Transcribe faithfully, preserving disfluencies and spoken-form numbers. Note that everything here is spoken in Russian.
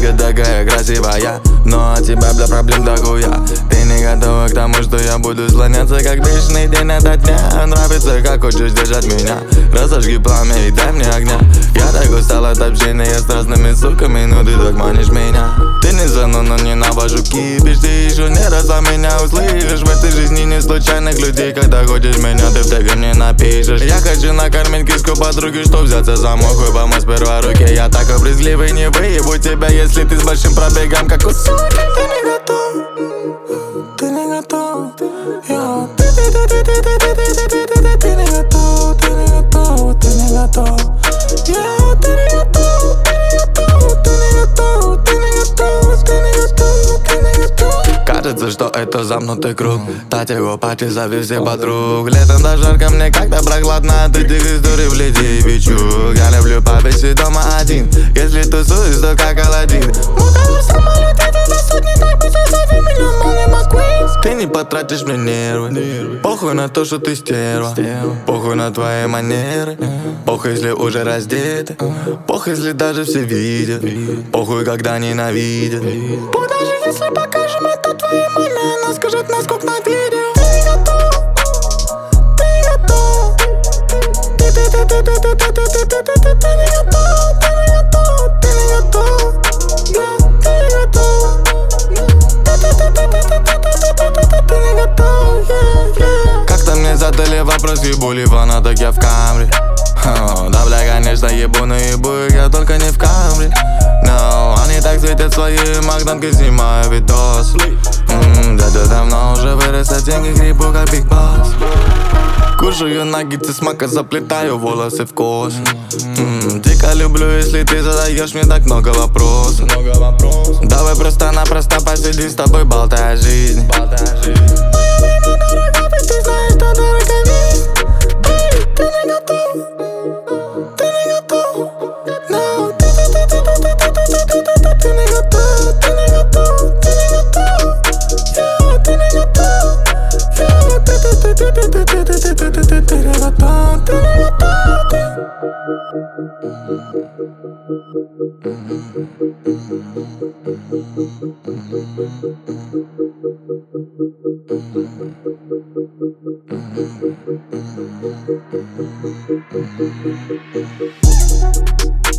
Девочка такая красивая, но от тебя, бля, проблем дохуя. Ты не готова к тому, что я буду слоняться как бешеный день ото дня. Нравится, как хочешь держать меня. Разожги пламя и дай мне огня. Я так устал от общения с разными суками, но ты так манишь меня. Ты не звону, но ненавижу кипиш. Ты еще не раз о меня услышишь. В этой жизни не случайных людей. Когда хочешь меня, ты в теге мне напишешь. Я хочу накормить киску подруги, что взяться за мой хуй, помыть сперва руки. Я такой брезгливый, не выебу тебя, если ты с большим пробегом, как у суки. Ты не готов, ты не готов, я. Ты, ты, ты, ты, ты, ты, ты, ты, ты, ты, ты, ты не готов, ты не готов, ты не готов, я. Ты не готов, ты не готов, ты не готов, ты не готов, ты не готов. Кажется, что это замкнутый круг. Тать его пати, зови все подруг. Летом да жарко, мне как-то прохладно от этих историй в леди бичук. Я люблю побыть дома один. Если тусуюсь, то как Аладдин. Мутовый самолет, это на сотни, так быстро зови меня, молния Москвы. Ты не потратишь мне нервы. Похуй на то, что ты стерва. Похуй на твои манеры. Похуй, если уже раздеты. Похуй, если даже все видят. Похуй, когда ненавидят. Похуй, даже если покажем это твоей маме, она скажет, насколько на видео. Ты не готов, ты не готов. Ты, ты, ты, ты, ты, ты, ты, ты, ты, ты, ты, ты, ты не готов, ты не готов, ты не готов, ты не готов. Ты, ты, ты, ты, ты, ты, ты, ты, ты, ты, ты не готов, yeah, yeah. Как-то мне задали вопрос, ебу ли фана, так я в камере. Да, бля, конечно, ебу, но ебу я только не в камере. No, они так светят свои магнанкой, снимаю видос. Ммм, дядя давно уже вырос, а деньги грибу, как Биг Босс. Кушаю наггетсы с мака, заплетаю волосы в кос. Ммм, дико люблю, если ты задаешь мне так много вопросов. Давай просто-напросто посидим с тобой, болтая о жизни. Мое время дорого, ведь ты знаешь, что дорого ведь. Эй, ты не готов, ты не готов. No, ты, ты, ты, ты, ты, ты, ты, ты, ты, ты, ты не готов, ты не готов, ты не готов. Я, ты не готов. Я, ты, ты, ты, ты, ты, ты, ты, ты, ты, ты, ты, ты не готов, ты не готов, ты. Thank you.